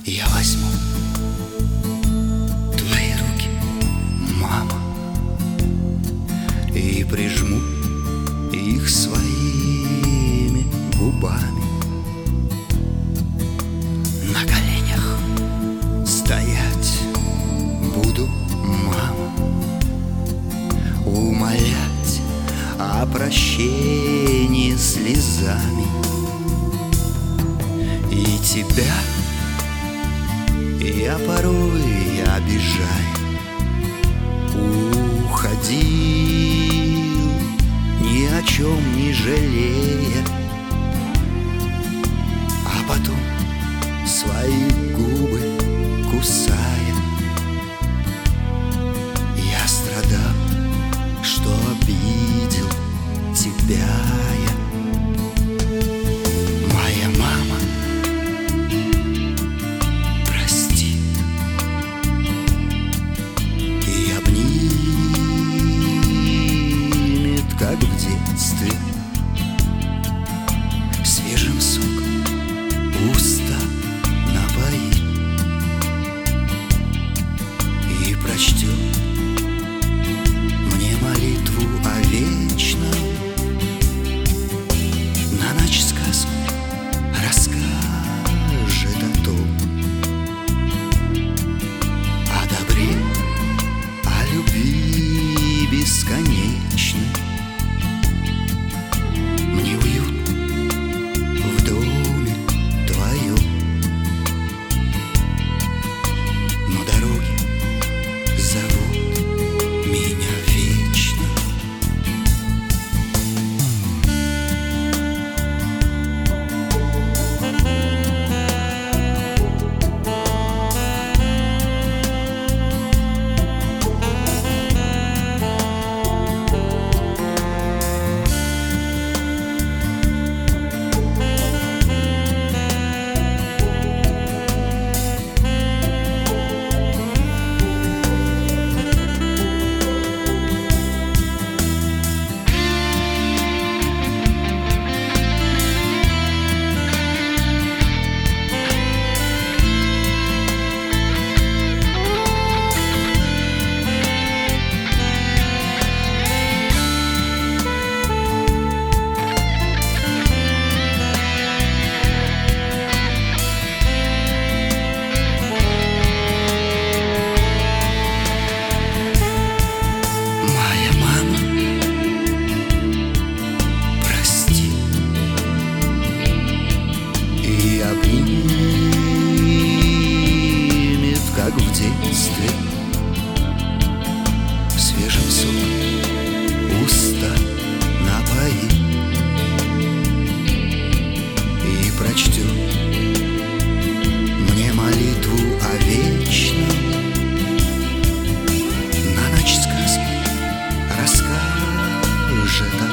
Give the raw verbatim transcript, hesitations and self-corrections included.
Я возьму твои руки, мама, и прижму их своими губами. На коленях стоять буду, мама, умолять о прощении слезами. И тебя я порой обижаю, уходил, ни о чем не жалея, а потом свои губы кусая. Я страдал, что обидел тебя я. Моя мама, прости, и обнимет, как в детстве, свежим соком уста напоит и прочтет мне молитву о вечном, на ночь сказку расскажет о том, о добре, о любви бесконечной. Мне уют в доме твоем, но дороги зовут меня вечно. И обнимет, как в детстве, свежим соком уста напоит и прочтет мне молитву о вечном, на ночь сказку расскажет о